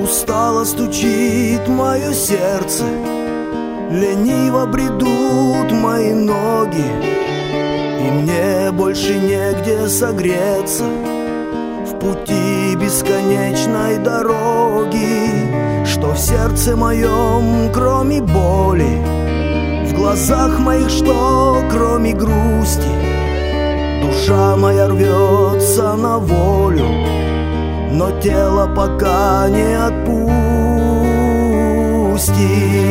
Устало стучит мое сердце, лениво бредут мои ноги, и мне больше негде согреться в пути бесконечной дороги. Что в сердце моем, кроме боли, в глазах моих, что кроме грусти? Душа моя рвется на волю, но тело пока не отпустит.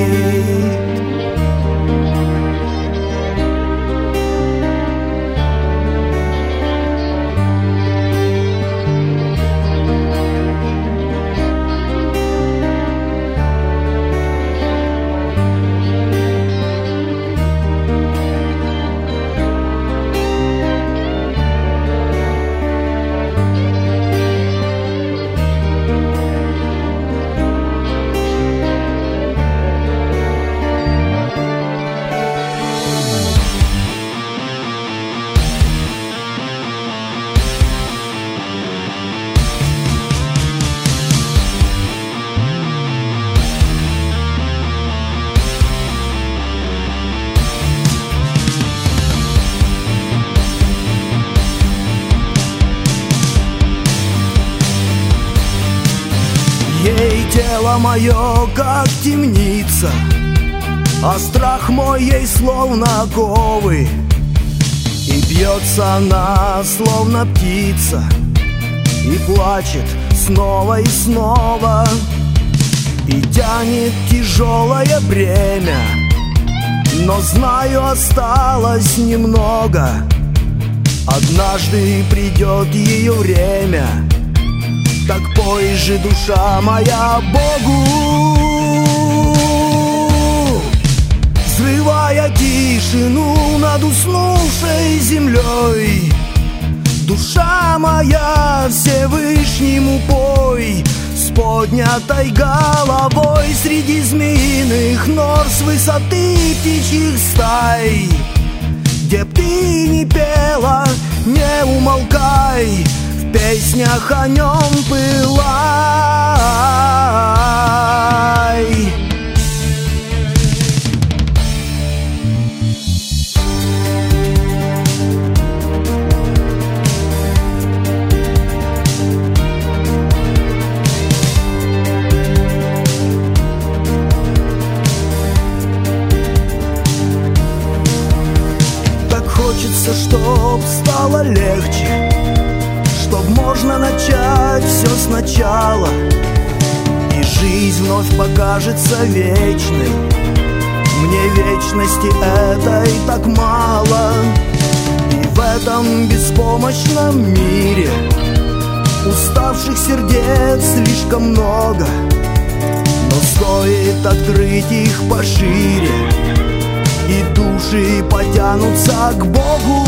Ей тело мое, как темница, а страх мой ей словно оковы. И бьется она, словно птица, и плачет снова и снова, и тянет тяжелое бремя. Но знаю, осталось немного, однажды придет ее время. Так пой же, душа моя, Богу, взрывая тишину над уснувшей землей. Душа моя, Всевышнему пой, с поднятой головой среди змеиных нор, с высоты птичьих стай. Где б ты ни пела, не умолкай, в песнях о нем пылай. Так хочется, чтоб стало легче, чтоб можно начать все сначала, и жизнь вновь покажется вечной. Мне вечности этой так мало, и в этом беспомощном мире уставших сердец слишком много. Но стоит открыть их пошире, и души потянутся к Богу.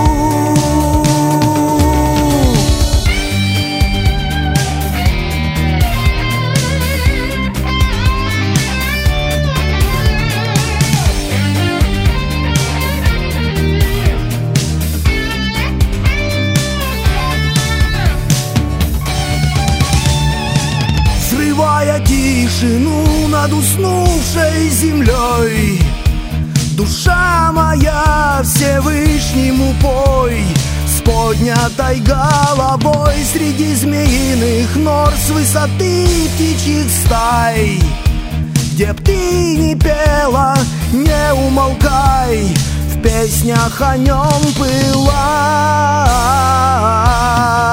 Взрывая тишину над уснувшей землей, душа моя, Всевышнему пой, с поднятой головой среди змеиных нор, с высоты птичьих стай. Где б ты ни пела, не умолкай, в песнях о нем пылай.